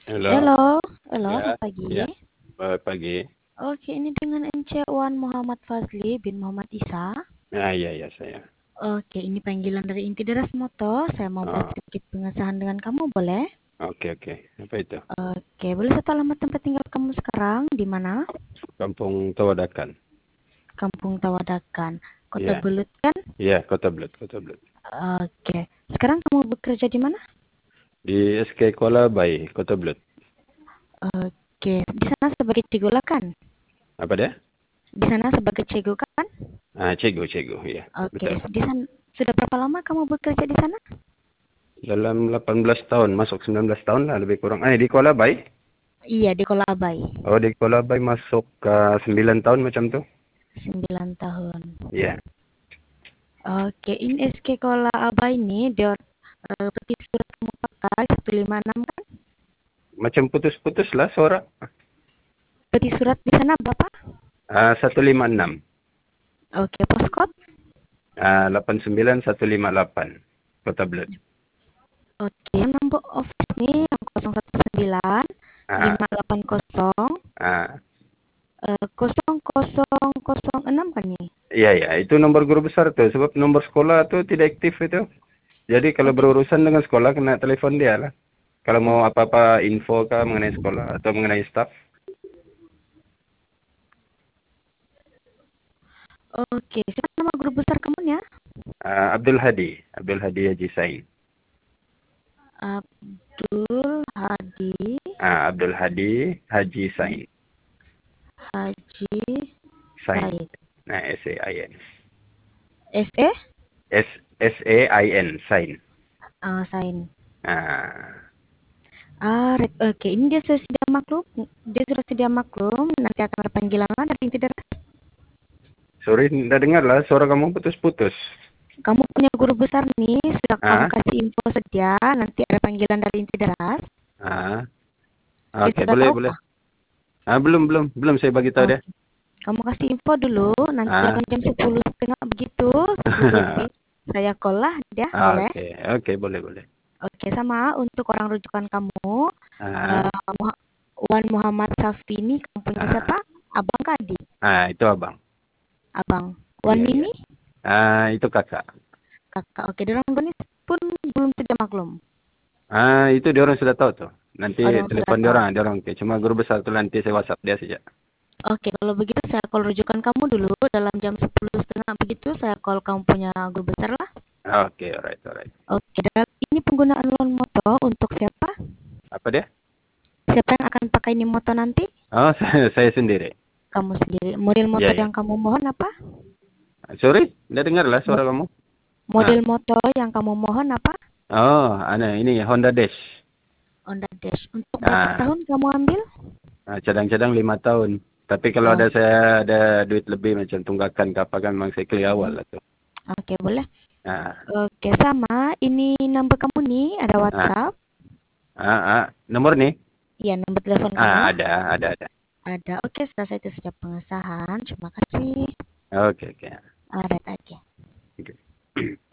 Halo, Halo, halo, ya, selamat pagi. ya, selamat pagi. Oke, ini dengan MC Wan Muhammad Fazli bin Muhammad Isa. Iya, ya saya. Oke, ini panggilan dari Inti Deras Moto. Saya mau buat Oh, sedikit pengesahan dengan kamu, boleh? oke. Apa itu? Oke, boleh serta alamat tempat tinggal kamu sekarang di mana? Kampung Tawadakan. Kampung Tawadakan, Kota Iya, Belut kan? iya, Kota Blut. Oke, sekarang kamu bekerja di mana? Di SK Kuala Bay, Kota Blut. Oke, di sana sebagai cegula kan? Apa dia? Di sana sebagai cegu kan? Cegu, iya, Oke, betul. di sana sudah berapa lama kamu bekerja di sana? Dalam 18 tahun, masuk 19 tahun lah lebih kurang. Di Kuala Bay? Iya, di Kola Abai. Oh, di Kuala Bay masuk ke 9 tahun macam tu. 9 tahun. Iya. Oke, ini SK Kola Aba ini dia peti surat kamu pakai 156 kan? Macam putus-putus lah suara. Peti surat di sana berapa? 156. Oke, postcode? 89158. Kota Blut. Oke, nomor office nih yang 019 Ah, 580 ah. 0006 kan nih? Iya, itu nomor guru besar tuh. Sebab nomor sekolah tuh tidak aktif itu. Jadi kalau Oke. berurusan dengan sekolah, kena telepon dia lah. Kalau mau apa-apa info kah mengenai sekolah atau mengenai staff. Oke, siapa nama guru besar kamu ya? Abdul Hadi Haji Sain. Abdul Hadi Abdul Hadi Haji Sain. Haji Sain. Said. Nah, S-A-I-N. SE? S-A-I-N, Sain. Sain. Ah, Oke, ini dia sudah sedia maklum. Dia sudah sedia maklum. Nanti akan ada panggilan dari Inti Deras. sorry, tidak dengar lah. Suara kamu putus-putus. Kamu punya guru besar nih, sudah kamu Ah, kasih info sedia. Nanti ada panggilan dari Inti Deras. ah. Dia Oke, sudah boleh, tahu boleh. kah? Belum saya bagi tahu dia. Oke. Kamu kasih info dulu. Nanti Ah, akan jam 10:30 begitu. 10 lebih. Saya call lah dia, boleh? oke, boleh. Oke, sama untuk orang rujukan kamu. Ah, Wan Muhammad Safi ini kamu punya ah, siapa? Abang Kadi. itu abang. Abang. Wan Iya. Mimi? Itu kakak. Kakak. Oke, dorong Donis pun belum sedia maklum. Itu dia orang sudah tahu tuh. Nanti Orang sudah telepon tahu. dia orang. Oke. Cuma guru besar tuh nanti saya WhatsApp dia saja. Oke, kalau begitu saya call rujukan kamu dulu dalam jam 10:30 begitu saya call kamu punya guru besar lah. Oke, alright. Oke, dan ini penggunaan loan moto untuk siapa? Apa dia? Siapa yang akan pakai ini moto nanti? Oh, saya sendiri. Kamu sendiri. Model moto Iya. yang kamu mohon apa? Sorry, tidak dengar lah suara kamu. Model moto yang kamu mohon apa? Ini Honda Dash. Honda Dash. Untuk berapa Ah, tahun kamu ambil? cadang-cadang 5 tahun. Tapi kalau Oh, saya ada duit lebih macam tunggakan ke apa kan memang saya keli awal lah tuh. oke, boleh. Ah, Oke, sama. Ini nomor kamu nih, ada ah, WhatsApp. nomor nih? Iya, nomor telepon kamu lah. Ada. Ada. Oke, selesai itu sudah pengesahan. Terima kasih. Oke. Alright aja. Oke.